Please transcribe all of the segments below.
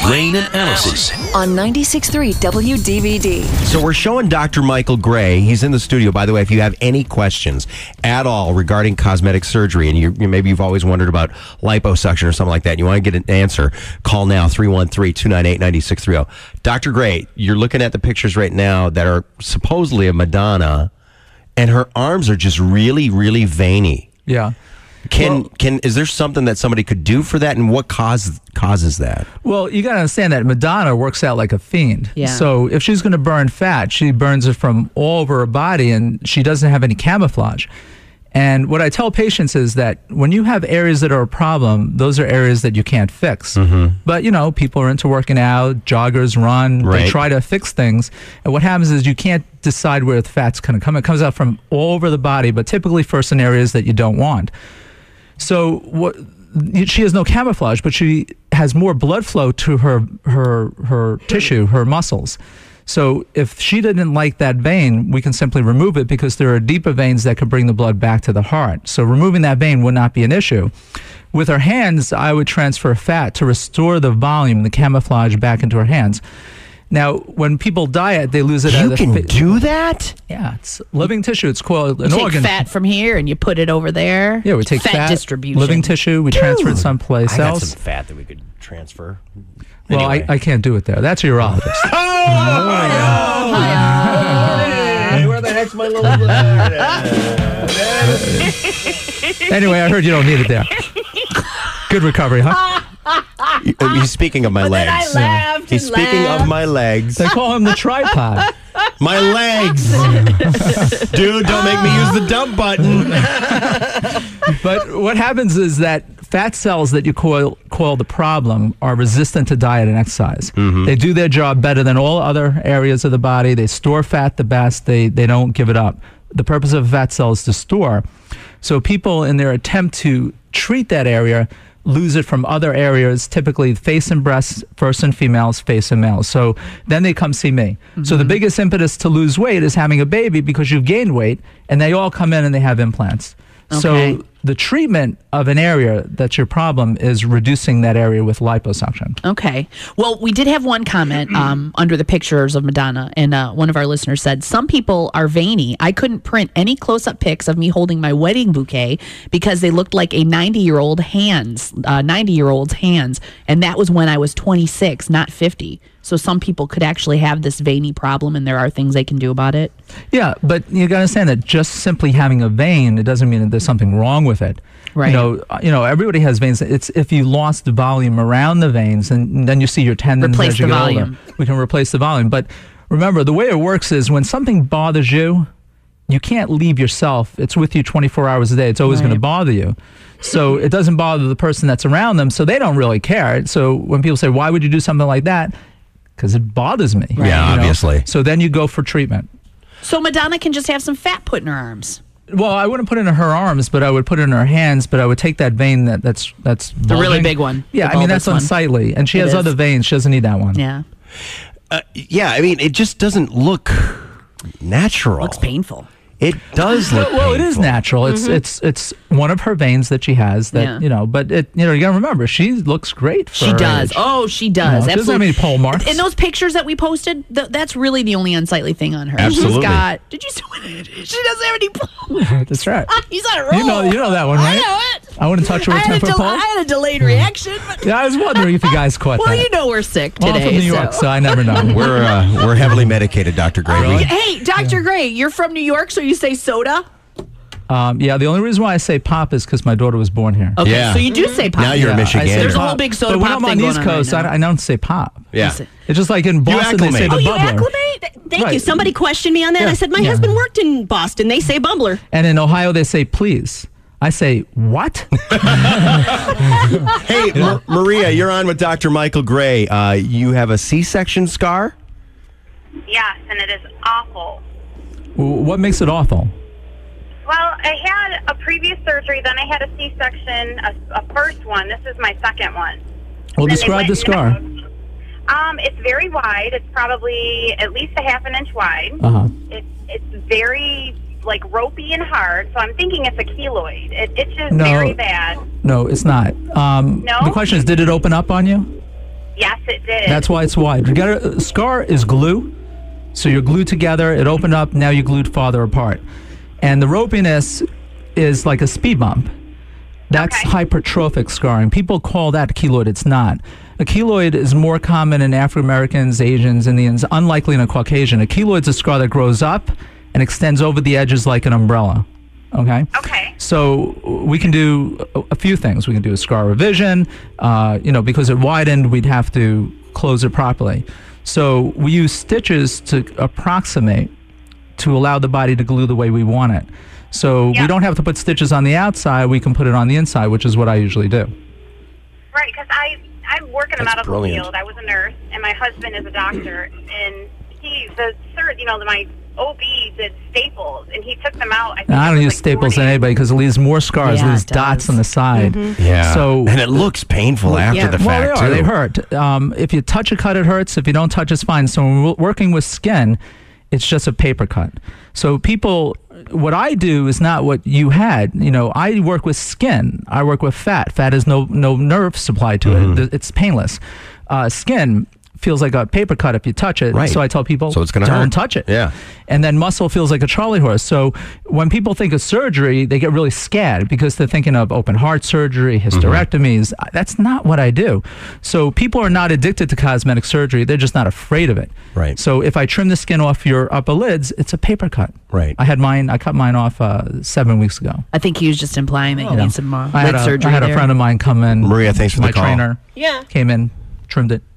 Rain and Allison on 96.3 WDVD. So we're showing Dr. Michael Gray. He's in the studio. By the way, if you have any questions at all regarding cosmetic surgery, and maybe you've always wondered about liposuction or something like that, and you want to get an answer, call now, 313-298-9630. Dr. Gray, you're looking at the pictures right now that are supposedly of Madonna, and her arms are just really, really veiny. Yeah. Is there something that somebody could do for that, and what causes that? Well, you got to understand that Madonna works out like a fiend. Yeah. So if she's going to burn fat, she burns it from all over her body, and she doesn't have any camouflage. And what I tell patients is that when you have areas that are a problem, those are areas that you can't fix. Mm-hmm. But, people are into working out, joggers run, Right. they try to fix things. And what happens is you can't decide where the fat's going to come. It comes out from all over the body, but typically first in areas that you don't want. So she has no camouflage, but she has more blood flow to her tissue, her muscles. So if she didn't like that vein, we can simply remove it because there are deeper veins that could bring the blood back to the heart. So removing that vein would not be an issue. With her hands, I would transfer fat to restore the volume, the camouflage back into her hands. Now, when people diet, they lose it. You can do that? Yeah, it's living tissue. It's called an You take organ. fat from here and you put it over there. Yeah, we take fat distribution. living tissue. We transfer it someplace I got else. some fat that we could transfer. Well, Anyway. I can't do it there. That's a urologist. Hey, where the heck's my little Anyway, I heard you don't need it there. Good recovery, huh? He's speaking of my legs. I laughed. He's speaking of my legs. They call him the tripod. My legs. Dude, don't make me use the dump button. But what happens is that fat cells that you coil the problem are resistant to diet and exercise. Mm-hmm. They do their job better than all other areas of the body. They store fat the best. They don't give it up. The purpose of a fat cell is to store. So people, in their attempt to treat that area, lose it from other areas, typically face and breast, first in females, face in males. So then they come see me. Mm-hmm. So the biggest impetus to lose weight is having a baby because you've gained weight, and they all come in and they have implants. Okay. So the treatment of an area that's your problem is reducing that area with liposuction. Okay. Well, we did have one comment under the pictures of Madonna, and one of our listeners said, some people are veiny. I couldn't print any close-up pics of me holding my wedding bouquet because they looked like a 90-year-old's hands, and that was when I was 26, not 50. So some people could actually have this veiny problem, and there are things they can do about it. Yeah, but you got to understand that just simply having a vein, it doesn't mean that there's something wrong with it. Right. Everybody has veins. It's if you lost the volume around the veins, and then you see your tendons Replace as you the get volume. older. We can replace the volume. But remember, the way it works is when something bothers you, you can't leave yourself. It's with you 24 hours a day. It's always going to bother you. So it doesn't bother the person that's around them, so they don't really care. So when people say, why would you do something like that? Because it bothers me. Right. Yeah, obviously. So then you go for treatment. So Madonna can just have some fat put in her arms. Well, I wouldn't put it in her arms, but I would put it in her hands. But I would take that vein that's The really bulging. big one. Yeah, The I mean that's bulbous one. unsightly, and she It has is. other veins. She doesn't need that one. Yeah. Yeah, I mean, it just doesn't look natural. Looks painful. It does look Well, it is painful. natural. It's one of her veins that she has. That but it you gotta remember she looks great. For She her does. age. Oh, she does. She doesn't have any pole marks. In those pictures that we posted, that's really the only unsightly thing on her. Absolutely. She's got. Did you see? She doesn't have any pole. That's right. He's on a roll. You know that one, right? I know it. I wouldn't touch her with I had, 10-foot pole. I had a delayed reaction. But, Yeah, I was wondering if you guys caught well, that. you know we're sick Well, today. I'm from New York, so I never know. We're heavily medicated, Dr. Gray. Really? Hey, Dr. Gray, you're from New York, so you say soda? Yeah, the only reason why I say pop is because my daughter was born here. Okay, Yeah. so you do say pop. Now you're a I say Michigander. There's a pop. whole big soda but when pop I'm on thing the going East on right Coast, now. I don't say pop. Yeah. It's just like in Boston, they say acclimate. the Oh, you bubbler. acclimate? Thank Right. you. Somebody questioned me on that. Yeah. I said, my Yeah. husband worked in Boston. They say bubbler. And in Ohio, they say please. I say, what? Hey, Maria, you're on with Dr. Michael Gray. You have a C-section scar? Yes, and it is awful. What makes it awful? Well, I had a previous surgery, then I had a C-section, a first one. This is my second one. Well, Then they describe went the scar. It's very wide. It's probably at least a half an inch wide. Uh-huh. It's very, ropey and hard, so I'm thinking it's a keloid. It itches No. very bad. No, it's not. No? The question is, did it open up on you? Yes, it did. That's why it's wide. You got a scar is glue, so you're glued together. It opened up. Now you're glued farther apart, and the ropiness is like a speed bump. That's hypertrophic scarring. People call that keloid. It's not. A keloid is more common in African Americans, Asians, Indians, unlikely in a Caucasian. A keloid's a scar that grows up and extends over the edges like an umbrella. Okay? Okay. So we can do a few things. We can do a scar revision. Because it widened, we'd have to close it properly. So we use stitches to approximate to allow the body to glue the way we want it. So we don't have to put stitches on the outside. We can put it on the inside, which is what I usually do. Right, because I work in the medical brilliant. field. I was a nurse, and my husband is a doctor. And my OB did staples, and he took them out. I don't use staples on anybody because it leaves more scars. Yeah, it leaves it dots does. on the side. Yeah. So and it looks painful after the fact, well, too. they hurt. If you touch a cut, it hurts. If you don't touch, it's fine. So when we're working with skin, it's just a paper cut. So what I do is not what you had. I work with skin. I work with fat. Fat has no nerve supply to it. It's painless. Skin feels like a paper cut if you touch it. Right. So I tell people, So it's gonna don't hurt. touch it. Yeah. And then muscle feels like a Charlie horse. So when people think of surgery, they get really scared because they're thinking of open heart surgery, hysterectomies. That's not what I do. So people are not addicted to cosmetic surgery. They're just not afraid of it. Right. So if I trim the skin off your upper lids, it's a paper cut. Right. I cut mine off 7 weeks ago. I think he was just implying that you need some I lid had surgery. I had a there. friend of mine come in. Maria, thanks for the my call. trainer Yeah. came in, trimmed it.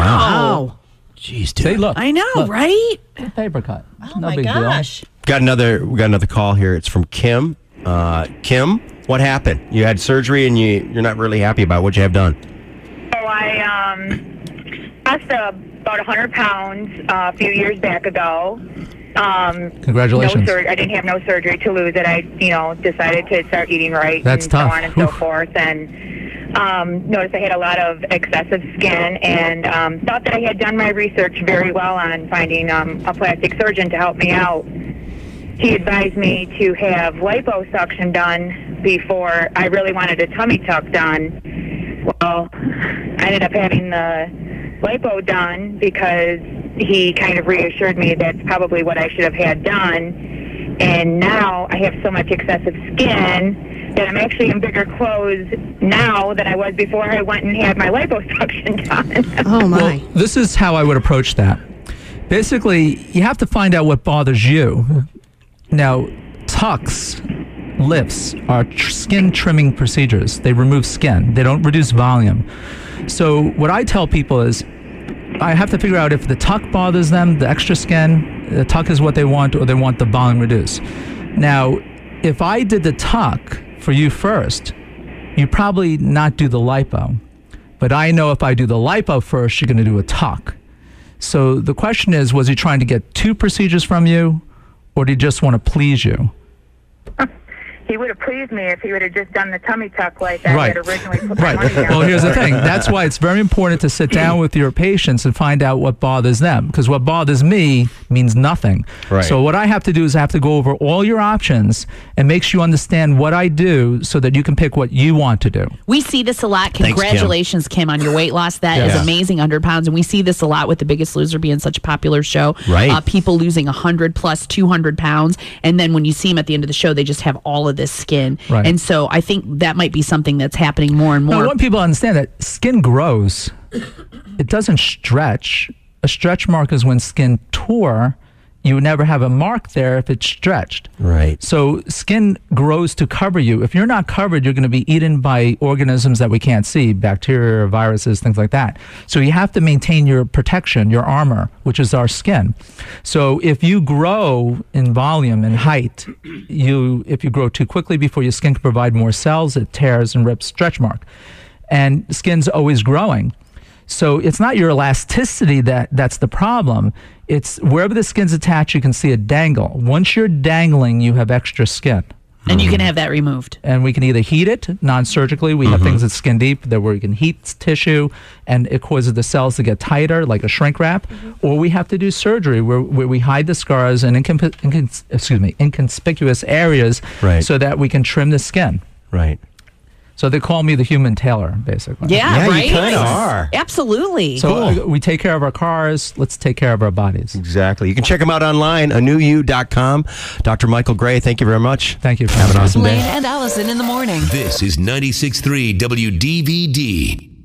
Wow. Jeez, dude. See, look. I know, Look. right? Paper cut. Oh No my big gosh. deal. We got another call here. It's from Kim. Kim, what happened? You had surgery and you're not really happy about what you have done. So I lost about 100 pounds a few years back ago. Congratulations. I didn't have no surgery to lose it. I, decided to start eating right. That's and tough. so on and so Oof. forth. And noticed I had a lot of excessive skin, and thought that I had done my research very well on finding a plastic surgeon to help me out. He advised me to have liposuction done before I really wanted a tummy tuck done. Well, I ended up having the lipo done because he kind of reassured me that's probably what I should have had done. And now I have so much excessive skin that I'm actually in bigger clothes now than I was before I went and had my liposuction done. Oh my. Well, this is how I would approach that. Basically, you have to find out what bothers you. Now, tucks, lifts are skin trimming procedures. They remove skin. They don't reduce volume. So what I tell people is I have to figure out if the tuck bothers them, the extra skin, the tuck is what they want, or they want the volume reduced. Now, if I did the tuck for you first, you'd probably not do the lipo. But I know if I do the lipo first, you're going to do a tuck. So the question is, was he trying to get two procedures from you, or did he just want to please you? He would have pleased me if he would have just done the tummy tuck like I Right. had originally put my Right. money down. Well, here's the thing. That's why it's very important to sit down with your patients and find out what bothers them. Because what bothers me means nothing. Right. So what I have to do is I have to go over all your options and make sure you understand what I do so that you can pick what you want to do. We see this a lot. Kim. Congratulations, Kim, on your weight loss. That is Yeah. amazing, 100 pounds. And we see this a lot with The Biggest Loser being such a popular show. Right. People losing 100 plus 200 pounds. And then when you see them at the end of the show, they just have all of this skin. Right. And so I think that might be something that's happening more and Now, I more. want people to understand that skin grows. It doesn't stretch. A stretch mark is when skin tore. You would never have a mark there if it's stretched. Right. So skin grows to cover you. If you're not covered, you're going to be eaten by organisms that we can't see, bacteria, viruses, things like that. So you have to maintain your protection, your armor, which is our skin. So if you grow in volume and height, if you grow too quickly before your skin can provide more cells, it tears and rips stretch mark. And skin's always growing. So it's not your elasticity that's the problem. It's wherever the skin's attached, you can see it dangle. Once you're dangling, you have extra skin. And you can have that removed. And we can either heat it non-surgically. We have things at Skin Deep that where we can heat tissue and it causes the cells to get tighter, like a shrink wrap. Or we have to do surgery where we hide the scars in inconspicuous areas Right. so that we can trim the skin. Right. So they call me the human tailor, basically. Yeah, Yeah, right? you kind of are. Absolutely. So Cool. we take care of our cars. Let's take care of our bodies. Exactly. You can check him out online, anewyou.com. Dr. Michael Gray, thank you very much. Thank you. Have an awesome Blaine day. and Allison in the morning. This is 96.3 WDVD.